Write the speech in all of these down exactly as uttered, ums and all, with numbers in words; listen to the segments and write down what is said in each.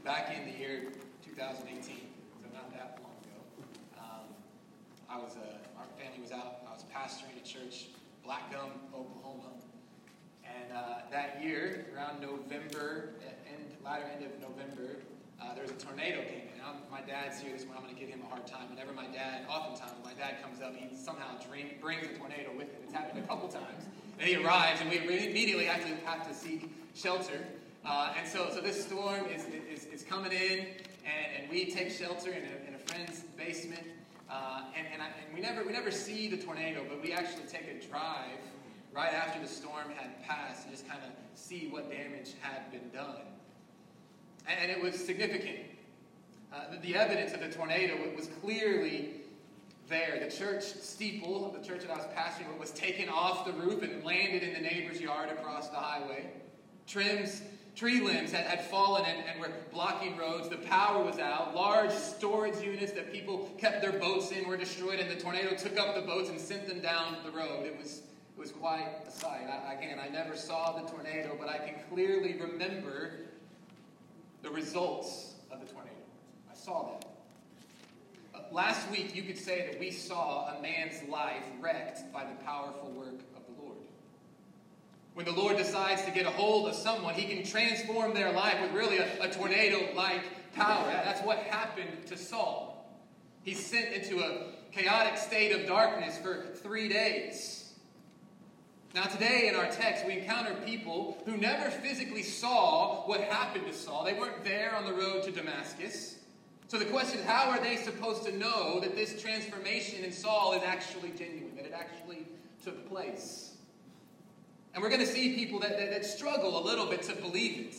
back in the year two thousand eighteen, so not that long ago, um, I was, uh, our family was out, I was pastoring a church, Black Gum, Oklahoma, and uh, that year, around November, end, latter end of November, uh, there was a tornado came in. Now, my dad's here this morning, I'm going to give him a hard time. Whenever my dad, oftentimes when my dad comes up, he somehow dream, brings a tornado with him. It's happened a couple times. And he arrives, and we immediately have to have to seek shelter. Uh, and so, so this storm is, is, is coming in, and, and we take shelter in a, in a friend's basement. Uh, and and, I, and we never we never see the tornado, but we actually take a drive right after the storm had passed and just kind of see what damage had been done. And, and it was significant. Uh, the, the evidence of the tornado was clearly there. The church steeple of the church that I was pastoring was taken off the roof and landed in the neighbor's yard across the highway. Trims, tree limbs had, had fallen and, and were blocking roads. The power was out. Large storage units that people kept their boats in were destroyed, and the tornado took up the boats and sent them down the road. It was, it was quite a sight. I, again, I never saw the tornado, but I can clearly remember the results of the tornado. I saw that. Last week, you could say that we saw a man's life wrecked by the powerful work of the Lord. When the Lord decides to get a hold of someone, he can transform their life with really a, a tornado-like power. That's what happened to Saul. He's sent into a chaotic state of darkness for three days. Now today in our text, we encounter people who never physically saw what happened to Saul. They weren't there on the road to Damascus. So the question is, how are they supposed to know that this transformation in Saul is actually genuine, that it actually took place? And we're going to see people that, that, that struggle a little bit to believe it.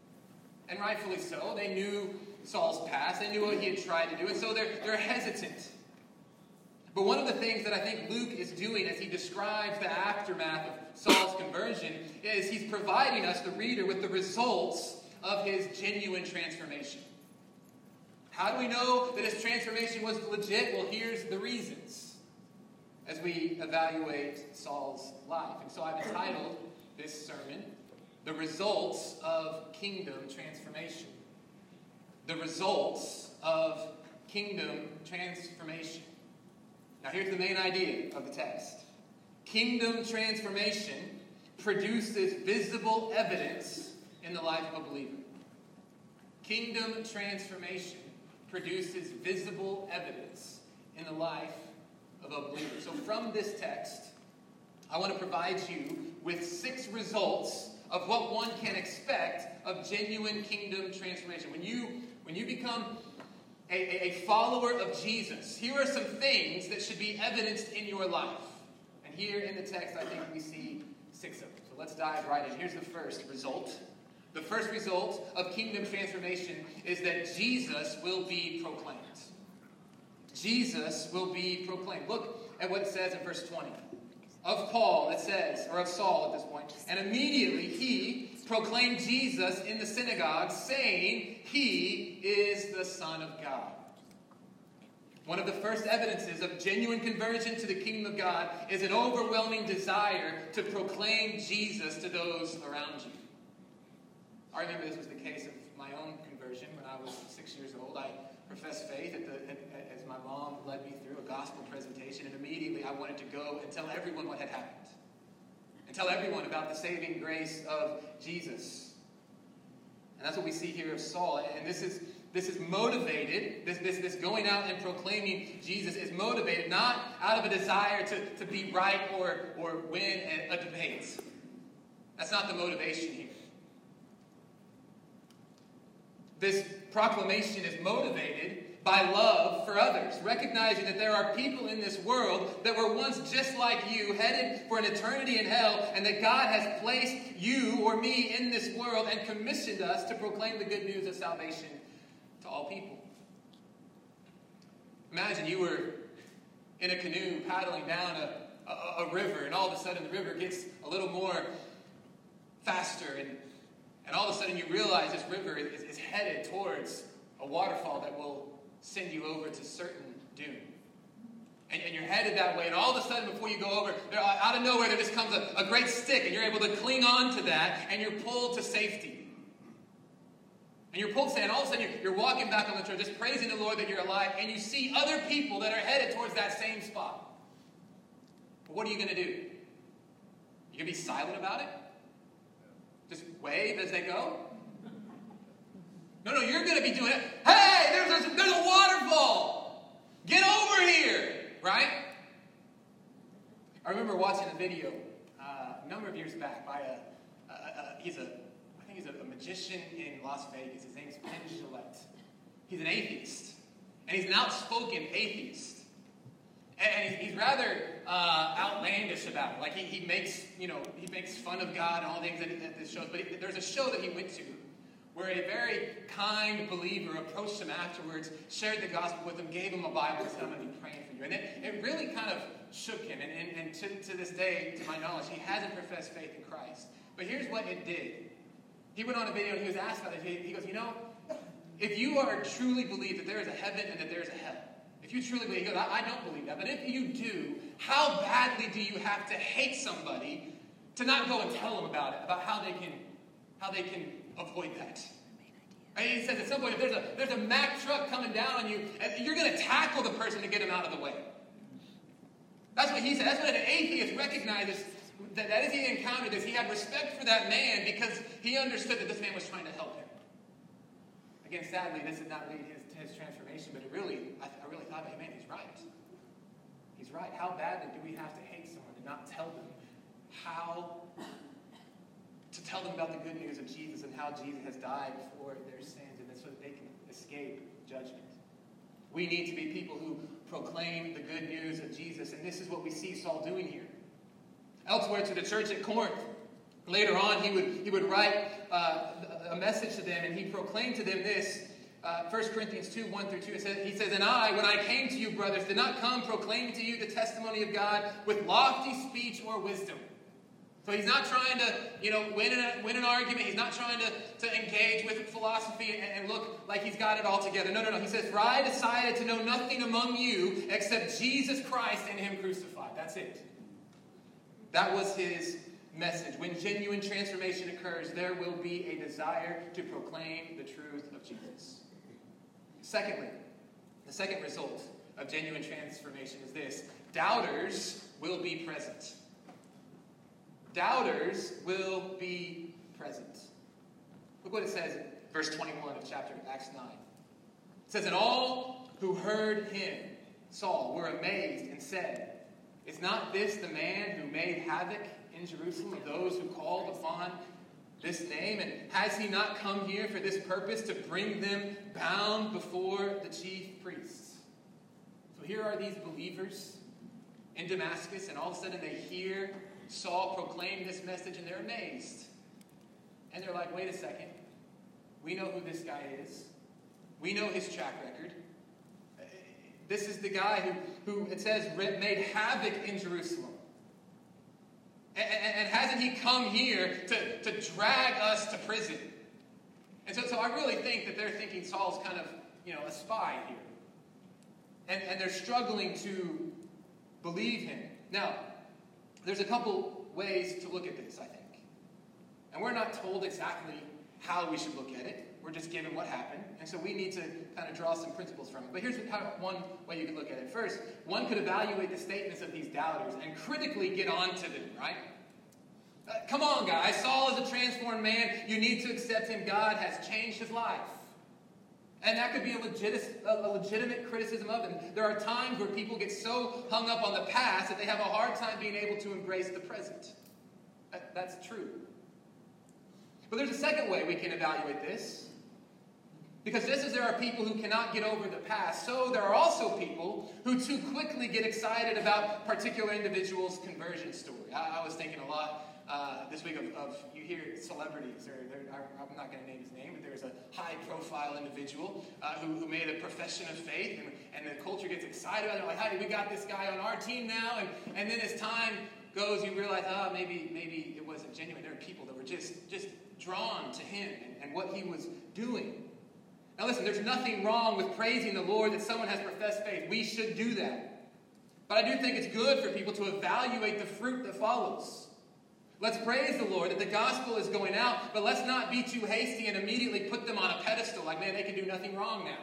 And rightfully so. They knew Saul's past. They knew what he had tried to do. And so they're, they're hesitant. But one of the things that I think Luke is doing as he describes the aftermath of Saul's conversion is he's providing us, the reader, with the results of his genuine transformation. How do we know that his transformation was legit? Well, here's the reasons as we evaluate Saul's life. And so I've entitled this sermon, The Results of Kingdom Transformation. The Results of Kingdom Transformation. Now here's the main idea of the text. Kingdom transformation produces visible evidence in the life of a believer. Kingdom transformation produces visible evidence in the life of a believer. So from this text, I want to provide you with six results of what one can expect of genuine kingdom transformation. When you, when you become a, a follower of Jesus, here are some things that should be evidenced in your life. And here in the text, I think we see six of them. So let's dive right in. Here's the first result. The first result of kingdom transformation is that Jesus will be proclaimed. Jesus will be proclaimed. Look at what it says in verse twenty. Of Paul, it says, or of Saul at this point, and immediately he proclaimed Jesus in the synagogue, saying, he is the Son of God. One of the first evidences of genuine conversion to the kingdom of God is an overwhelming desire to proclaim Jesus to those around you. I remember this was the case of my own conversion when I was six years old. I professed faith at the, at, as my mom led me through a gospel presentation, and immediately I wanted to go and tell everyone what had happened. And tell everyone about the saving grace of Jesus. And that's what we see here of Saul. And this is this is motivated, this, this, this going out and proclaiming Jesus is motivated not out of a desire to, to be right or, or win a, a debate. That's not the motivation here. This proclamation is motivated by love for others, recognizing that there are people in this world that were once just like you, headed for an eternity in hell, and that God has placed you or me in this world and commissioned us to proclaim the good news of salvation to all people. Imagine you were in a canoe paddling down a, a, a river, and all of a sudden the river gets a little more faster, and And all of a sudden you realize this river is, is headed towards a waterfall that will send you over to certain doom. And, and you're headed that way, and all of a sudden before you go over, there, out of nowhere there just comes a, a great stick, and you're able to cling on to that, and you're pulled to safety. And you're pulled to say, and all of a sudden you're, you're walking back on the trail, just praising the Lord that you're alive, and you see other people that are headed towards that same spot. But what are you going to do? You going to be silent about it? Just wave as they go? No, no, you're going to be doing it. Hey, there's a, there's a waterfall. Get over here, right? I remember watching a video uh, a number of years back by a, a, a he's a, I think he's a, a magician in Las Vegas. His name's Penn Jillette. He's an atheist, and he's an outspoken atheist. And he's rather uh, outlandish about it. Like he, he makes, you know, he makes fun of God and all the things that, that this shows. But he, there's a show that he went to where a very kind believer approached him afterwards, shared the gospel with him, gave him a Bible, and said, I'm going to be praying for you. And it, it really kind of shook him. And, and, and to, to this day, to my knowledge, he hasn't professed faith in Christ. But here's what it did. He went on a video and he was asked about it. He, he goes, you know, if you are truly believe that there is a heaven and that there is a hell, if you truly believe, he goes, I, I don't believe that, but if you do, how badly do you have to hate somebody to not go and tell them about it, about how they can, how they can avoid that? And he says at some point, if there's a there's a Mack truck coming down on you, and you're going to tackle the person to get him out of the way. That's what he said. That's what an atheist recognizes. That, that as he encountered this, he had respect for that man because he understood that this man was trying to help him. Again, sadly, this did not lead his, to his transformation, but it really, I, I really thought, hey, man, he's right. He's right. How badly do we have to hate someone and not tell them how, to tell them about the good news of Jesus and how Jesus has died for their sins and so that they can escape judgment? We need to be people who proclaim the good news of Jesus, and this is what we see Saul doing here. Elsewhere to the church at Corinth, later on, he would, he would write uh, a message to them, and he proclaimed to them this. Uh, First Corinthians two, one through two, it says, he says, And I, when I came to you, brothers, did not come proclaiming to you the testimony of God with lofty speech or wisdom. So he's not trying to, you know, win an, win an argument. He's not trying to, to engage with philosophy and, and look like he's got it all together. No, no, no. He says, For I decided to know nothing among you except Jesus Christ and him crucified. That's it. That was his message. When genuine transformation occurs, there will be a desire to proclaim the truth of Jesus. Secondly, the second result of genuine transformation is this. Doubters will be present. Doubters will be present. Look what it says in verse twenty-one of chapter Acts nine. It says, And all who heard him, Saul, were amazed and said, Is not this the man who made havoc in Jerusalem of those who called upon this name? And has he not come here for this purpose, to bring them bound before the chief priests? So here are these believers in Damascus, and all of a sudden they hear Saul proclaim this message, and they're amazed. And they're like, wait a second. We know who this guy is. We know his track record. This is the guy who, who it says, made havoc in Jerusalem. And, and, and hasn't he come here to, to drag us to prison? And so, so I really think that they're thinking Saul's kind of, you know, a spy here. And, and they're struggling to believe him. Now, there's a couple ways to look at this, I think. And we're not told exactly how we should look at it. We're just given what happened. And so we need to kind of draw some principles from it. But here's how, one way you could look at it. First, one could evaluate the statements of these doubters and critically get on to them, right? Uh, come on, guys. Saul is a transformed man. You need to accept him. God has changed his life. And that could be a, legit, a legitimate criticism of him. There are times where people get so hung up on the past that they have a hard time being able to embrace the present. That, that's true. But there's a second way we can evaluate this. Because just as there are people who cannot get over the past, so there are also people who too quickly get excited about particular individuals' conversion story. I, I was thinking a lot uh, this week of, of, you hear celebrities, or I'm not going to name his name, but there's a high-profile individual uh, who, who made a profession of faith, and, and the culture gets excited about it. They're like, hey, we got this guy on our team now, and, and then as time goes, you realize, oh, maybe maybe it wasn't genuine. There were people that were just, just drawn to him and, and what he was doing. Now listen, there's nothing wrong with praising the Lord that someone has professed faith. We should do that. But I do think it's good for people to evaluate the fruit that follows. Let's praise the Lord that the gospel is going out, but let's not be too hasty and immediately put them on a pedestal like, man, they can do nothing wrong now.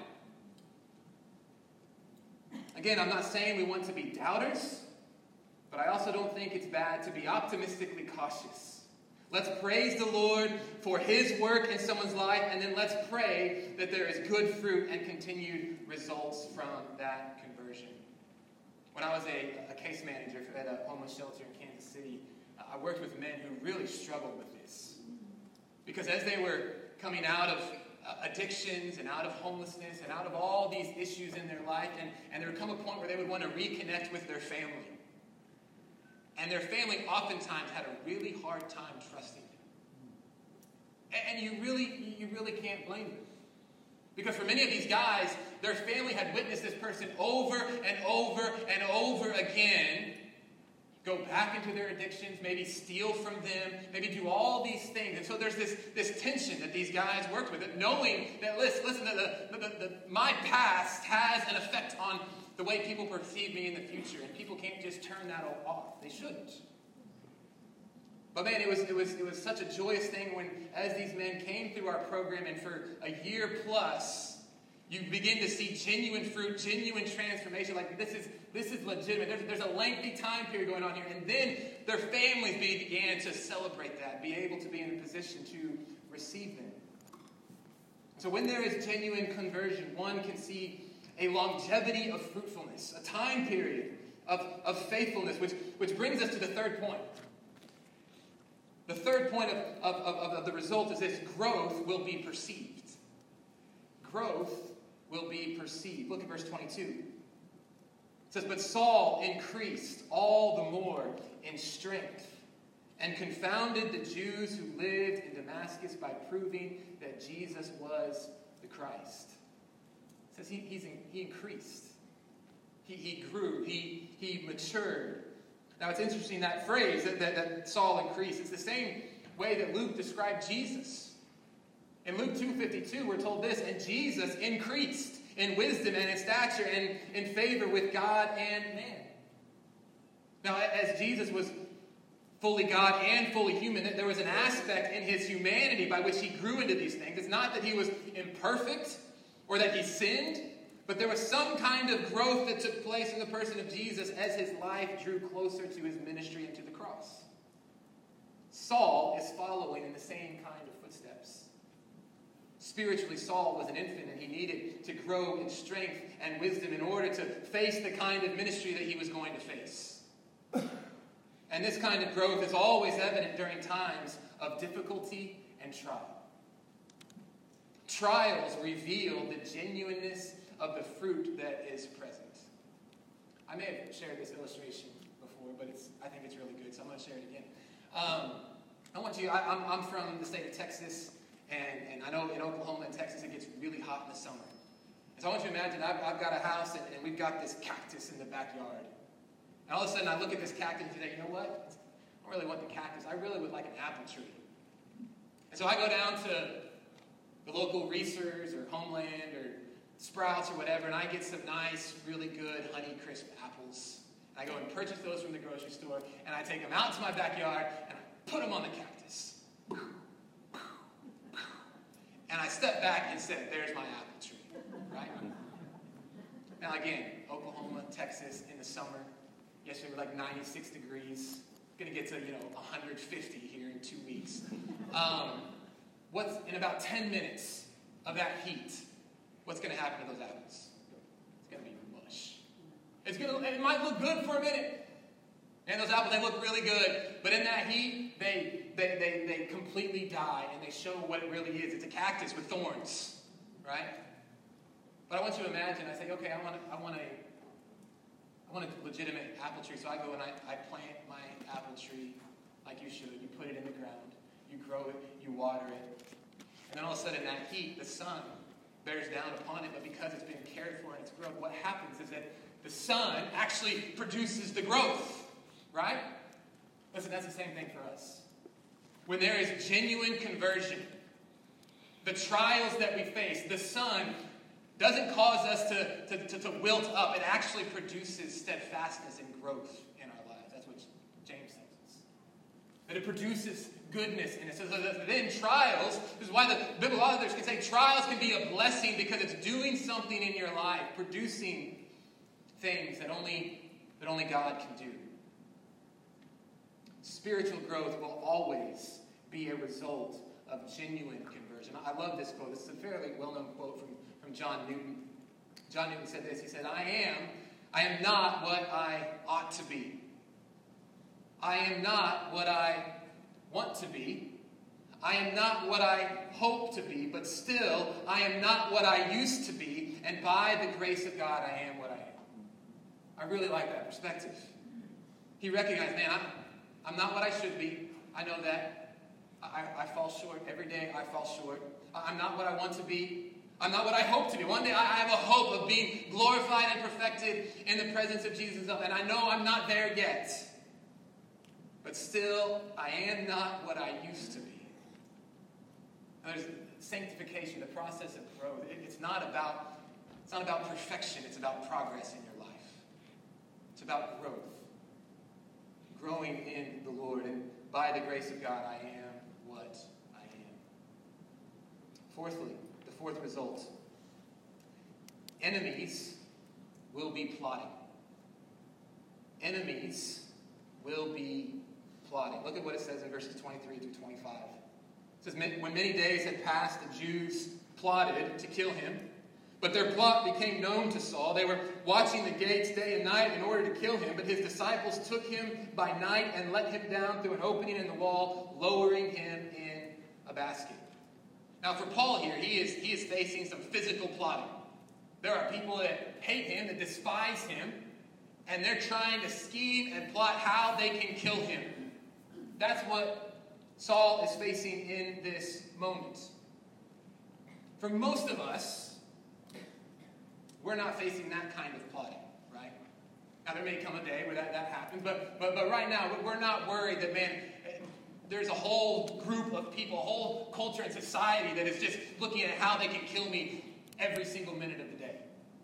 Again, I'm not saying we want to be doubters, but I also don't think it's bad to be optimistically cautious. Let's praise the Lord for his work in someone's life, and then let's pray that there is good fruit and continued results from that conversion. When I was a, a case manager at a homeless shelter in Kansas City, I worked with men who really struggled with this. Because as they were coming out of uh, addictions and out of homelessness and out of all these issues in their life, and, and there would come a point where they would want to reconnect with their family. And their family oftentimes had a really hard time trusting them. And, and you really, you really can't blame them. Because for many of these guys, their family had witnessed this person over and over and over again go back into their addictions, maybe steal from them, maybe do all these things. And so there's this, this tension that these guys worked with, it, knowing that, listen, listen the, the, the, the, my past has an effect on the way people perceive me in the future, and people can't just turn that all off. They shouldn't. But man, it was, it was, it was such a joyous thing when, as these men came through our program, and for a year plus, you begin to see genuine fruit, genuine transformation. Like, this is this is legitimate. There's, there's a lengthy time period going on here. And then their families began to celebrate that, be able to be in a position to receive them. So when there is genuine conversion, one can see a longevity of fruitfulness, a time period of, of faithfulness, which, which brings us to the third point. The third point of, of, of, of the result is this: growth will be perceived. Growth will be perceived. Look at verse twenty-two. It says, "But Saul increased all the more in strength and confounded the Jews who lived in Damascus by proving that Jesus was the Christ." It says he, he's in, he increased. He, he grew. He, he matured. Now it's interesting, that phrase that, that, that Saul increased. It's the same way that Luke described Jesus. In Luke two fifty-two, we're told this: "And Jesus increased in wisdom and in stature and in favor with God and man." Now, as Jesus was fully God and fully human, there was an aspect in his humanity by which he grew into these things. It's not that he was imperfect or that he sinned, but there was some kind of growth that took place in the person of Jesus as his life drew closer to his ministry and to the cross. Saul is following in the same kind of footsteps. Spiritually, Saul was an infant, and he needed to grow in strength and wisdom in order to face the kind of ministry that he was going to face. And this kind of growth is always evident during times of difficulty and trial. Trials reveal the genuineness of the fruit that is present. I may have shared this illustration before, but it's, I think it's really good, so I'm going to share it again. Um, I want you, I, I'm, I'm from the state of Texas, and, and I know in Oklahoma and Texas it gets really hot in the summer. And so I want you to imagine I've, I've got a house, and, and we've got this cactus in the backyard. And all of a sudden I look at this cactus and say, you know what? I don't really want the cactus. I really would like an apple tree. And so I go down to the local Reese's or Homeland or Sprouts or whatever, and I get some nice, really good Honey Crisp apples. And I go and purchase those from the grocery store, and I take them out to my backyard, and I put them on the cactus. And I step back and said, there's my apple tree, right? Now again, Oklahoma, Texas, in the summer. Yesterday we were like ninety-six degrees. Going to get to, you know, one hundred fifty here in two weeks. Um, what's in about ten minutes of that heat, what's going to happen to those apples? It's going to be mush. It's going to, it might look good for a minute. And those apples, they look really good. But in that heat, they, they, they, they completely die, and they show what it really is. It's a cactus with thorns, right? But I want you to imagine, I say, okay, I want, I want a, I want a legitimate apple tree. So I go and I, I plant my apple tree like you should. You put it in the ground. You grow it. You water it. And then all of a sudden, that heat, the sun, bears down upon it. But because it's been cared for and it's grown, what happens is that the sun actually produces the growth. Right? Listen, that's the same thing for us. When there is genuine conversion, the trials that we face, the sun doesn't cause us to, to, to, to wilt up. It actually produces steadfastness and growth in our lives. That's what James tells us. That it produces goodness in it. So that then trials, this is why the biblical authors can say trials can be a blessing, because it's doing something in your life, producing things that only, that only God can do. Spiritual growth will always be a result of genuine conversion. I love this quote. This is a fairly well-known quote from, from John Newton. John Newton said this. He said, I am, I am not what I ought to be. I am not what I want to be. I am not what I hope to be, but still, I am not what I used to be, and by the grace of God, I am what I am. I really like that perspective. He recognized, man, I'm, I'm not what I should be. I know that. I, I fall short. Every day I fall short. I'm not what I want to be. I'm not what I hope to be. One day I have a hope of being glorified and perfected in the presence of Jesus, and I know I'm not there yet. But still, I am not what I used to be. Now, there's sanctification, the process of growth. It, it's not about, it's not about perfection. It's about progress in your life. It's about growth. Growing in the Lord. And by the grace of God, I am what I am. Fourthly, the fourth result. Enemies will be plotting. Enemies will be plotting. Look at what it says in verses twenty-three through twenty-five. It says, when many days had passed, the Jews plotted to kill him. But their plot became known to Saul. They were watching the gates day and night in order to kill him. But his disciples took him by night and let him down through an opening in the wall, lowering him in a basket. Now for Paul here, he is, he is facing some physical plotting. There are people that hate him, that despise him, and they're trying to scheme and plot how they can kill him. That's what Saul is facing in this moment. For most of us, we're not facing that kind of plotting, right? Now, there may come a day where that, that happens, but, but, but right now, we're not worried that, man, there's a whole group of people, a whole culture and society that is just looking at how they can kill me every single minute of the day.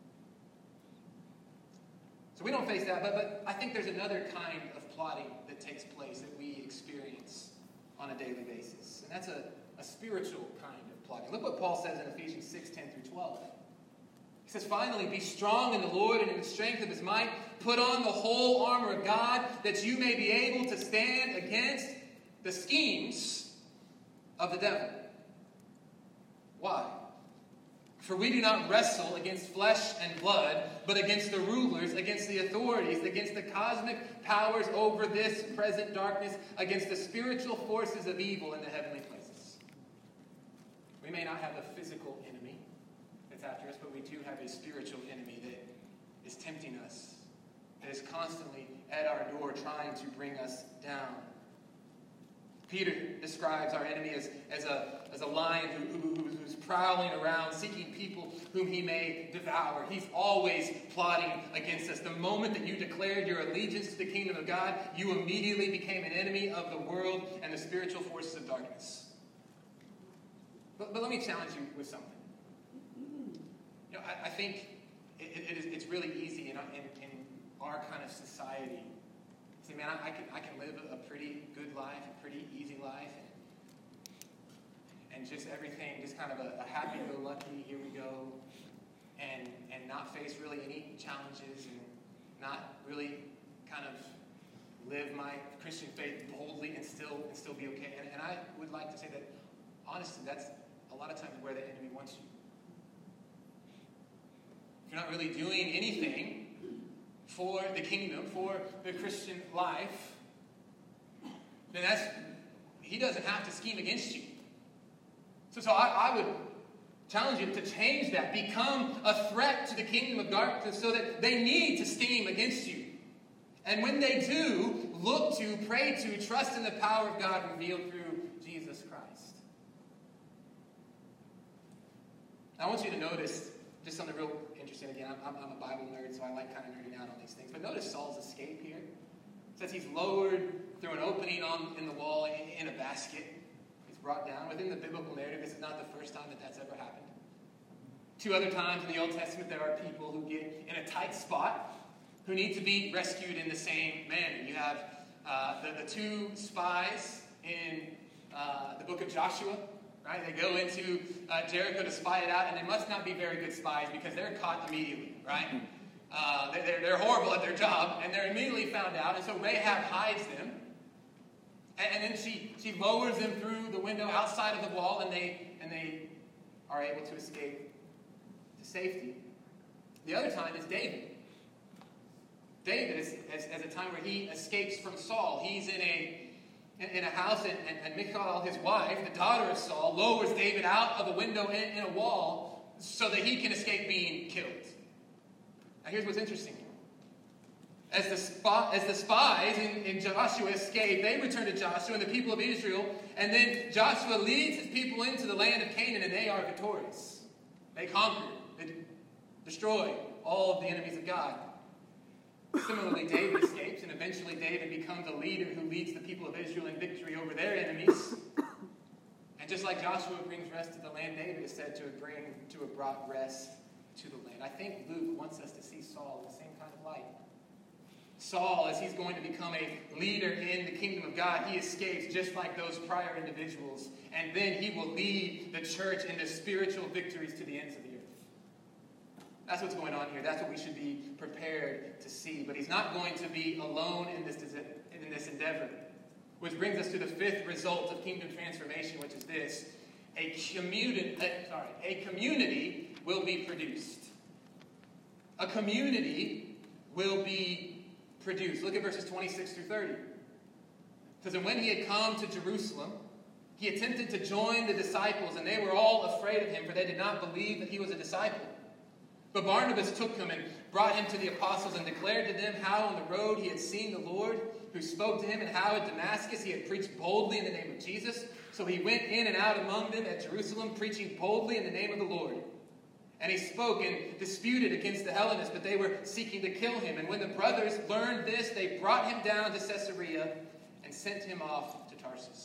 So we don't face that, but, but I think there's another kind of plotting that takes place that we experience on a daily basis. And that's a, a spiritual kind of plotting. Look what Paul says in Ephesians six, ten through twelve. He says, finally, be strong in the Lord and in the strength of his might. Put on the whole armor of God, that you may be able to stand against the schemes of the devil. Why? For we do not wrestle against flesh and blood, but against the rulers, against the authorities, against the cosmic powers over this present darkness, against the spiritual forces of evil in the heavenly places. We may not have a physical enemy that's after us, but we do have a spiritual enemy that is tempting us, that is constantly at our door trying to bring us down. Peter describes our enemy as, as, a, as a lion who, who, who's prowling around, seeking people whom he may devour. He's always plotting against us. The moment that you declared your allegiance to the kingdom of God, you immediately became an enemy of the world and the spiritual forces of darkness. But, but let me challenge you with something. You know, I, I think it, it is, it's really easy in, in, in our kind of society. See, man, I, I can I can live a pretty good life, a pretty easy life, and, and just everything, just kind of a, a happy-go-lucky, here we go, and and not face really any challenges, and not really kind of live my Christian faith boldly and still and still be okay. And, and I would like to say that, honestly, that's a lot of times where the enemy wants you. If you're not really doing anything for the kingdom, for the Christian life, then that's, he doesn't have to scheme against you. So, so I, I would challenge you to change that. Become a threat to the kingdom of darkness so that they need to scheme against you. And when they do, look to, pray to, trust in the power of God revealed through Jesus Christ. I want you to notice just something real interesting. Again, I'm, I'm a Bible nerd, so I like kind of nerding out on these things. But notice Saul's escape here. It says he's lowered through an opening on in the wall in, in a basket. He's brought down. Within the biblical narrative, this is not the first time that that's ever happened. Two other times in the Old Testament, there are people who get in a tight spot who need to be rescued in the same manner. You have uh, the, the two spies in uh, the book of Joshua, right? They go into uh, Jericho to spy it out, and they must not be very good spies because they're caught immediately, right? Uh, they're, they're horrible at their job, and they're immediately found out, and so Rahab hides them, and, and then she, she lowers them through the window outside of the wall, and they, and they are able to escape to safety. The other time is David. David is, is, is a time where he escapes from Saul. He's in a in, in a house, and, and, and Michal, his wife, the daughter of Saul, lowers David out of a window in, in a wall so that he can escape being killed. Now here's what's interesting. As the, spy, as the spies in, in Joshua escape, they return to Joshua and the people of Israel, and then Joshua leads his people into the land of Canaan, and they are victorious. They conquer, they destroy all of the enemies of God. Similarly, David escapes, and eventually David becomes a leader who leads the people of Israel in victory over their enemies. And just like Joshua brings rest to the land, David is said to bring to have brought rest to the land. I think Luke wants us to see Saul in the same kind of light. Saul, as he's going to become a leader in the kingdom of God, he escapes just like those prior individuals. And then he will lead the church into spiritual victories to the ends of the earth. That's what's going on here. That's what we should be prepared to see. But he's not going to be alone in this, in this endeavor. Which brings us to the fifth result of kingdom transformation, which is this. A community, uh, sorry, a community will be produced. A community will be produced. Look at verses twenty-six through thirty. It says, and when he had come to Jerusalem, he attempted to join the disciples, and they were all afraid of him, for they did not believe that he was a disciple. But Barnabas took him and brought him to the apostles and declared to them how on the road he had seen the Lord, who spoke to him, and how at Damascus he had preached boldly in the name of Jesus. So he went in and out among them at Jerusalem, preaching boldly in the name of the Lord. And he spoke and disputed against the Hellenists, but they were seeking to kill him. And when the brothers learned this, they brought him down to Caesarea and sent him off to Tarsus.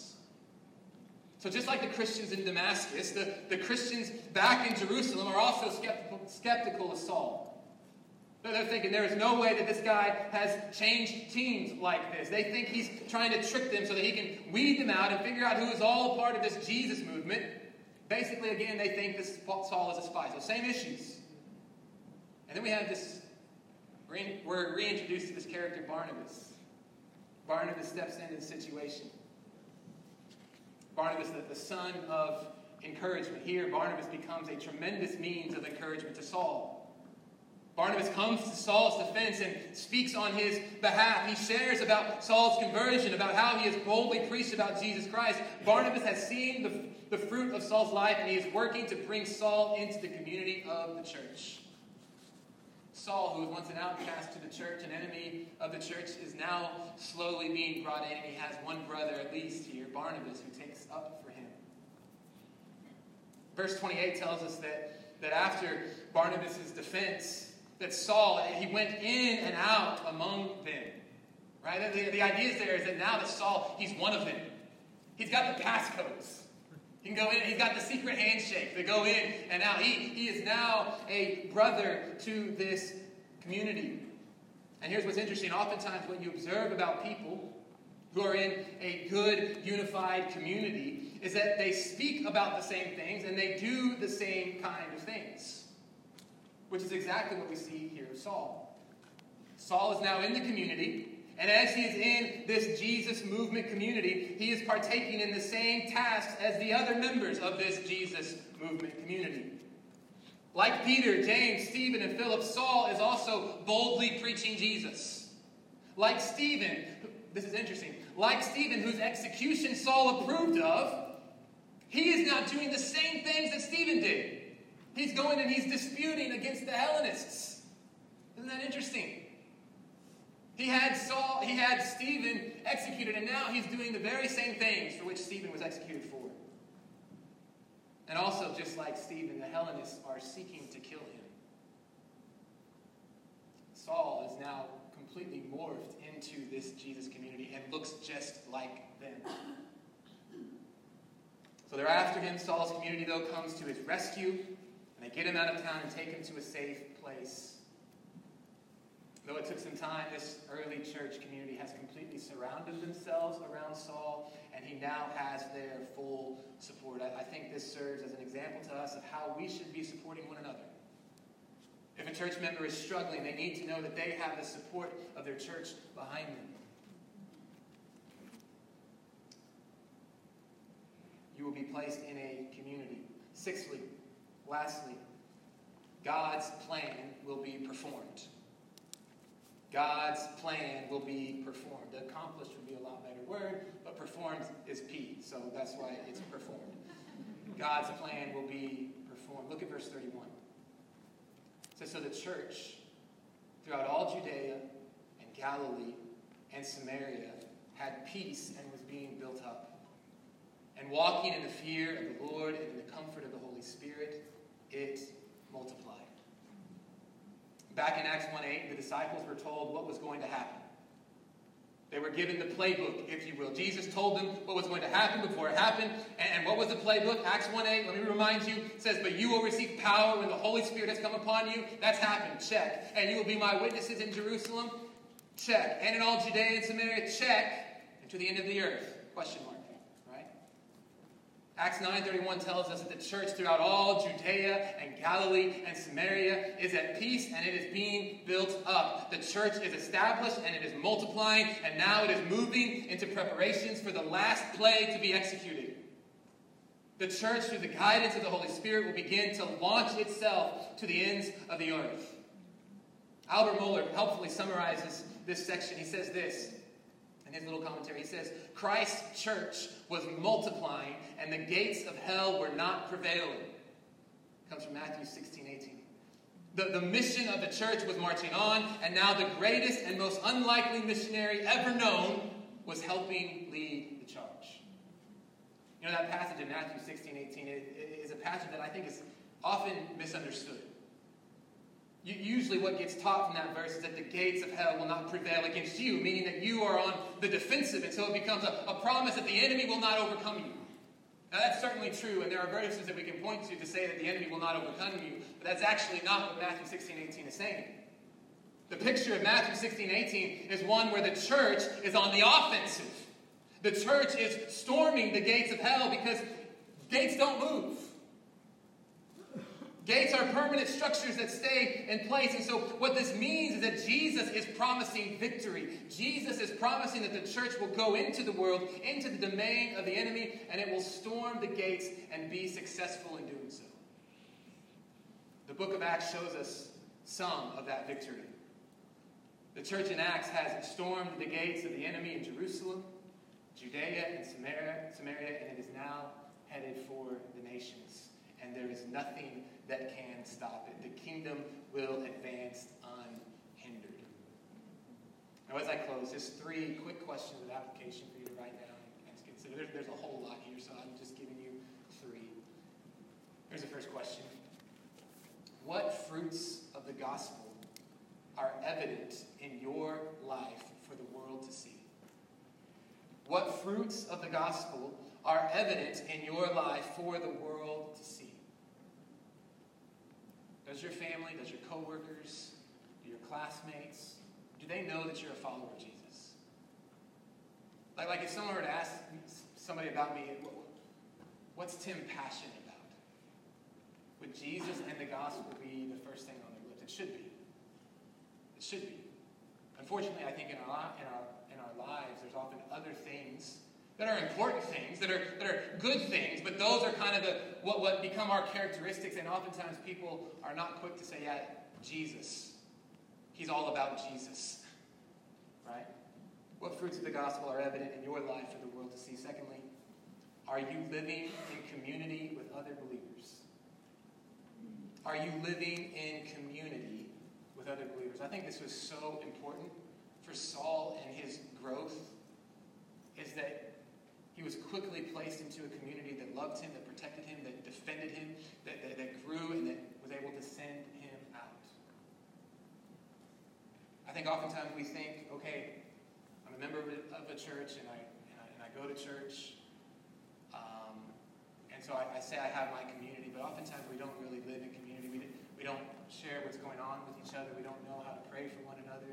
So just like the Christians in Damascus, the, the Christians back in Jerusalem are also skeptical, skeptical of Saul. They're thinking there is no way that this guy has changed teams like this. They think he's trying to trick them so that he can weed them out and figure out who is all a part of this Jesus movement. Basically, again, they think this Saul is a spy. So same issues. And then we have this, we're reintroduced to this character, Barnabas. Barnabas steps into the situation. Barnabas, the, the son of encouragement. Here, Barnabas becomes a tremendous means of encouragement to Saul. Barnabas comes to Saul's defense and speaks on his behalf. He shares about Saul's conversion, about how he has boldly preached about Jesus Christ. Barnabas has seen the, the fruit of Saul's life, and he is working to bring Saul into the community of the church. Saul, who was once an outcast to the church, an enemy of the church, is now slowly being brought in, and he has one brother at least here, Barnabas, who takes up for him. Verse twenty-eight tells us that, that after Barnabas' defense, that Saul, he went in and out among them. Right? The, the idea is there is that now that Saul, he's one of them. He's got the passcodes. He can go in, he's got the secret handshake to go in and out. He, he is now a brother to this community. And here's what's interesting. Oftentimes what you observe about people who are in a good, unified community is that they speak about the same things and they do the same kind of things. Which is exactly what we see here of Saul. Saul is now in the community. And as he is in this Jesus movement community, he is partaking in the same tasks as the other members of this Jesus movement community. Like Peter, James, Stephen, and Philip, Saul is also boldly preaching Jesus. Like Stephen, this is interesting, like Stephen, whose execution Saul approved of, he is now doing the same things that Stephen did. He's going and he's disputing against the Hellenists. Isn't that interesting? He had Saul, he had Stephen executed, and now he's doing the very same things for which Stephen was executed for. And also, just like Stephen, the Hellenists are seeking to kill him. Saul is now completely morphed into this Jesus community and looks just like them. So they're after him. Saul's community, though, comes to his rescue, and they get him out of town and take him to a safe place. Though it took some time, this early church community has completely surrounded themselves around Saul, and he now has their full support. I, I think this serves as an example to us of how we should be supporting one another. If a church member is struggling, they need to know that they have the support of their church behind them. You will be placed in a community. Sixthly, lastly, God's plan will be performed. God's plan will be performed. Accomplished would be a lot better word, but performed is P, so that's why it's performed. God's plan will be performed. Look at verse thirty-one. It says, so the church throughout all Judea and Galilee and Samaria had peace and was being built up. And walking in the fear of the Lord and in the comfort of the Holy Spirit, it multiplied. Back in Acts one eight, the disciples were told what was going to happen. They were given the playbook, if you will. Jesus told them what was going to happen before it happened. And, and what was the playbook? Acts one eight, let me remind you, it says, but you will receive power when the Holy Spirit has come upon you. That's happened. Check. And you will be my witnesses in Jerusalem. Check. And in all Judea and Samaria. Check. And to the end of the earth. Question mark. Acts nine thirty-one tells us that the church throughout all Judea and Galilee and Samaria is at peace and it is being built up. The church is established and it is multiplying, and now it is moving into preparations for the last plague to be executed. The church, through the guidance of the Holy Spirit, will begin to launch itself to the ends of the earth. Albert Mohler helpfully summarizes this section. He says this in his little commentary. He says, Christ's church was multiplying and the gates of hell were not prevailing. It comes from Matthew sixteen eighteen. The, the mission of the church was marching on, and now the greatest and most unlikely missionary ever known was helping lead the charge. You know, that passage in Matthew sixteen eighteen is a passage that I think is often misunderstood. Usually what gets taught from that verse is that the gates of hell will not prevail against you, meaning that you are on the defensive until it becomes a, a promise that the enemy will not overcome you. Now that's certainly true, and there are verses that we can point to to say that the enemy will not overcome you, but that's actually not what Matthew sixteen eighteen is saying. The picture of Matthew sixteen eighteen is one where the church is on the offensive. The church is storming the gates of hell because gates don't move. Gates are permanent structures that stay in place. And so what this means is that Jesus is promising victory. Jesus is promising that the church will go into the world, into the domain of the enemy, and it will storm the gates and be successful in doing so. The book of Acts shows us some of that victory. The church in Acts has stormed the gates of the enemy in Jerusalem, Judea, and Samaria, Samaria, and it is now headed for the nations. And there is nothing that can stop it. The kingdom will advance unhindered. Now, as I close, just three quick questions of application for you to write down and consider. There's, there's a whole lot here, so I'm just giving you three. Here's the first question. What fruits of the gospel are evident in your life for the world to see? What fruits of the gospel are evident in your life for the world to see? Does your family, does your coworkers, do your classmates, do they know that you're a follower of Jesus? Like, like if someone were to ask somebody about me, what's Tim passionate about? Would Jesus and the gospel be the first thing on their lips? It should be. It should be. Unfortunately, I think in our, in our, in our lives, there's often other things that are important things, that are that are good things, but those are kind of the what, what become our characteristics, and oftentimes people are not quick to say, yeah, Jesus. He's all about Jesus. Right? What fruits of the gospel are evident in your life for the world to see? Secondly, are you living in community with other believers? Are you living in community with other believers? I think this was so important for Saul and his growth, is that he was quickly placed into a community that loved him, that protected him, that defended him, that, that, that grew, and that was able to send him out. I think oftentimes we think, okay, I'm a member of a, of a church, and I, and, I, and I go to church, um, and so I, I say I have my community, but oftentimes we don't really live in community. We, we don't share what's going on with each other. We don't know how to pray for one another.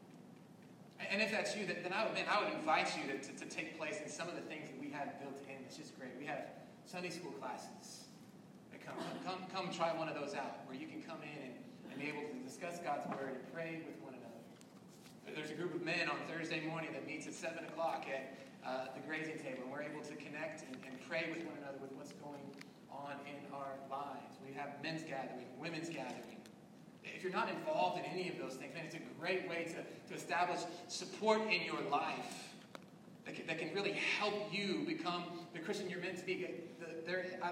And if that's you, then I would, man, I would invite you to, to, to take place in some of the things that we have built in. It's just great. We have Sunday school classes. Come, come, come try one of those out, where you can come in and, and be able to discuss God's word and pray with one another. There's a group of men on Thursday morning that meets at seven o'clock at uh, the grazing table, and we're able to connect and, and pray with one another with what's going on in our lives. We have men's gathering, women's gathering. If you're not involved in any of those things, man, it's a great way to, to establish support in your life that can, that can really help you become the Christian you're meant to be. The, there, I,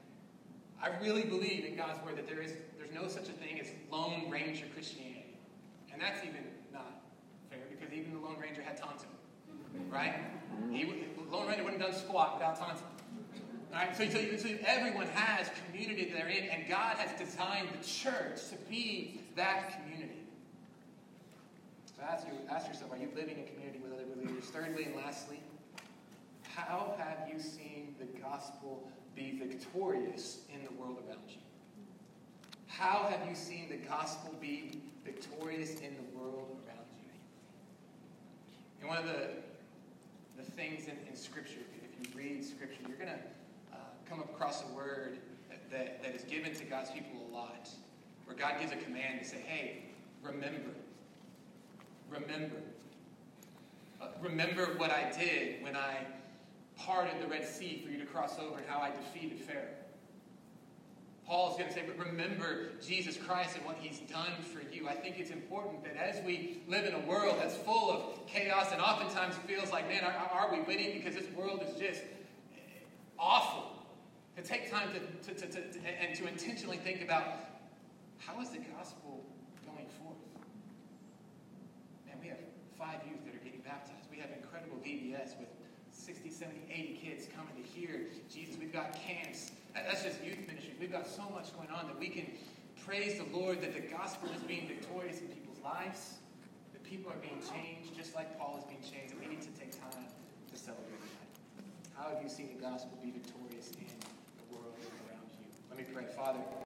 I really believe in God's word that there is there's no such a thing as Lone Ranger Christianity. And that's even not fair, because even the Lone Ranger had Tonto. Right? He, the Lone Ranger wouldn't have done squat without Tonto. Right? So, so, so everyone has community that they're in, and God has designed the church to be that community. So ask, you, ask yourself, are you living in community with other believers? Thirdly and lastly, how have you seen the gospel be victorious in the world around you? How have you seen the gospel be victorious in the world around you? And one of the, the things in, in Scripture, if you read Scripture, you're going to uh, come across a word that, that, that is given to God's people a lot, where God gives a command to say, hey, remember. Remember. Uh, remember what I did when I parted the Red Sea for you to cross over, and how I defeated Pharaoh. Paul's going to say, but remember Jesus Christ and what he's done for you. I think it's important that as we live in a world that's full of chaos, and oftentimes feels like, man, are, are we winning because this world is just awful, to take time to, to, to, to, to and to intentionally think about, how is the gospel going forth? Man, we have five youth that are getting baptized. We have incredible V B S with sixty, seventy, eighty kids coming to hear Jesus. We've got camps. That's just youth ministry. We've got so much going on that we can praise the Lord that the gospel is being victorious in people's lives, that people are being changed just like Paul is being changed, and we need to take time to celebrate that. How have you seen the gospel be victorious in the world around you? Let me pray. Father,